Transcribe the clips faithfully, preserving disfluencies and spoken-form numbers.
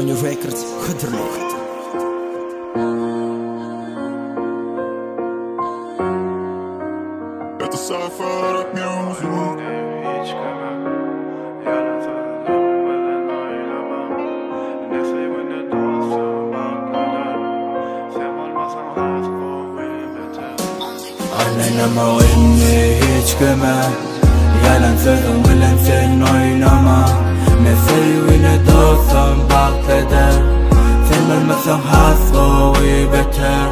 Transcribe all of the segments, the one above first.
Moño Records, Hıdırlık. Это Сафар от Music. Anlamam inni hiç kime Yalan sözüm bilen sen oynama Ne sevgi ne dostum bak eder Sen bilmesen hasko beter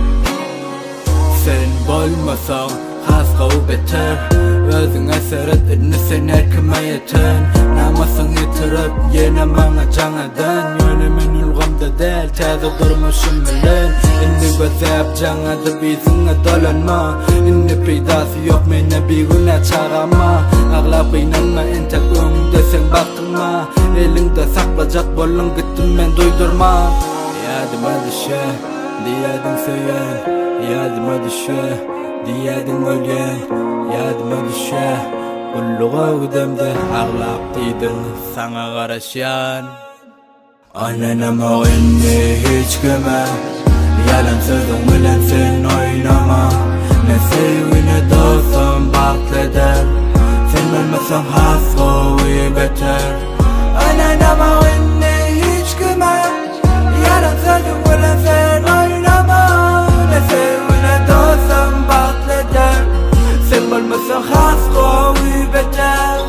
Sen bolmasan hasko beter Özün esaret inni sen her kime yeten Namasın yitirip yine bana can eden Yönümün ulgamda değil taze durmuşum bilen İnni gözep canada bizine dolanma İnni peydası yok mene bir güne çağırma Ağla beynanma entek önünde sen baktınma Elinde saklayacak bolun gittim ben duydurma Yadıma düşe diyedin söyleyen Yadıma düşe diyedin ölyen Yadıma düşe kulluğa ödemde ağlap deydin sana karışan Anlanamam inni hiç kime Yalan sözüm bilen sen oynama Ne sevgi ne dostum bak eder Sen bilmesen hasko beter Anlanamam inni hiç kime Yalan sözüm bilen sen oynama Ne sevgi ne dostum bak eder Sen bilmesen hasko beter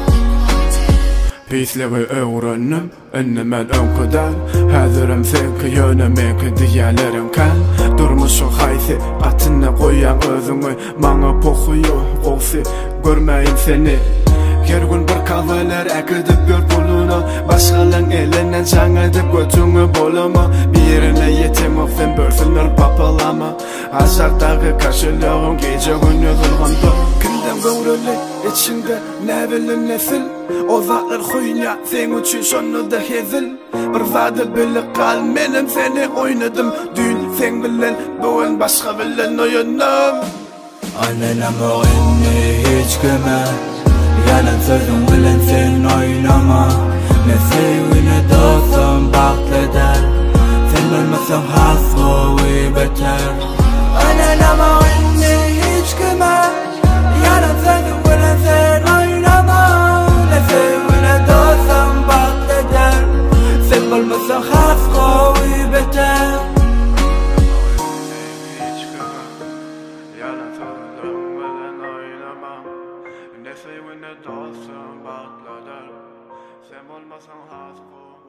Pisliği öğrendim, önümen önküden Hazırım senki yönümenki diyelerim kan Durmuşun haysi, atına koyan özünü Mana pokuyu, qoğsi, görmeyin seni Her gün bir kahveler ekidip gör bulunu Başkalan elinden can edip götünü bolama Bir yerine yetem sen börsünler papalama Aşağıdaki karşılığın gece günü zulganda Gündem göğrülü içinde ne bilin nesil O zatlar huyna sen üçün şonu da hezil Bir zadı bilik kal menim seni oynadım Dün sen bilen bugün başka bilen oyunum Anlanamam inni hiç kime Yalan sözüm bilen sen oynama Ne sevgi ne dostum bak eder Sen bilmesen hasko beter Anlanamam inni hiç kime Yalan sözüm bilen sen oynama Ne sevgi ne dostum bak eder Sen bilmesen hasko beter Ne sevgi ne dostum bak eder Sen olmasan hasko